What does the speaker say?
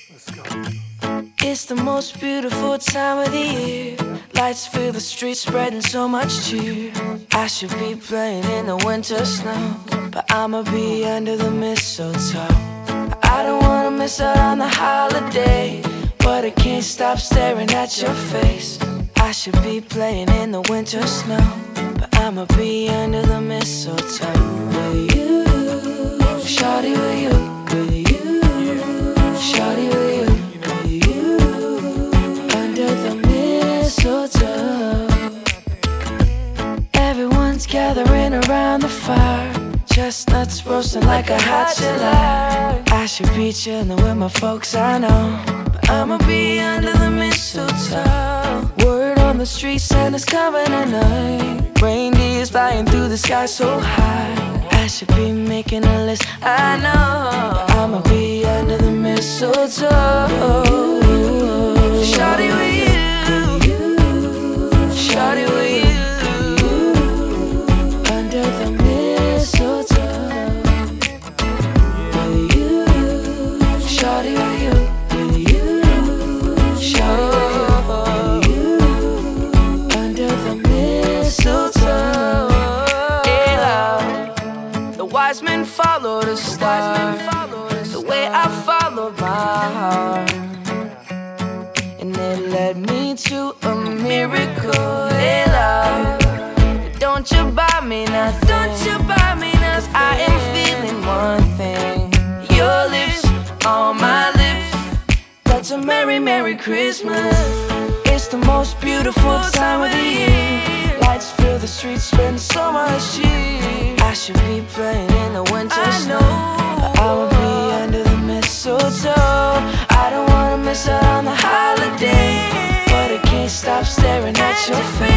Let's go. It's the most beautiful time of the year. Lights fill the streets, spreading so much cheer. I should be playing in the winter snow, but I'ma be under the mistletoe. I don't wanna miss out on the holiday, but I can't stop staring at your face. I should be playing in the winter snow, but I'ma be under the mistletoe. With you, shawty, with you, with you, shawty, with you, with you, under the mistletoe. Everyone's gathering around the fire, chestnuts roasting like a hot July. I should be chilling with my folks, I know, but I'ma be under the mistletoe. Word on the street, Santa's coming tonight. Reindeer's flying through the sky so high. I should be making a list, I know, but I'ma be under the mistletoe. Shawty with you, shawty with you, under the mistletoe. With you, shawty with you, with you, shawty with you, under the mistletoe. Hey, love, the wise men follow the star, the way I follow my heart, and it led me to a miracle. Hey, love, don't you buy me nothing, don't you buy me nothing. I am feeling one thing, your lips on my lips. That's a merry, merry Christmas. It's the most beautiful time of the year. Lights fill the streets, spend so much cheer. I should be playing in the winter snow, but I'ma be under the mistletoe. I don't wanna miss out on the holiday, but I can't stop staring at your face.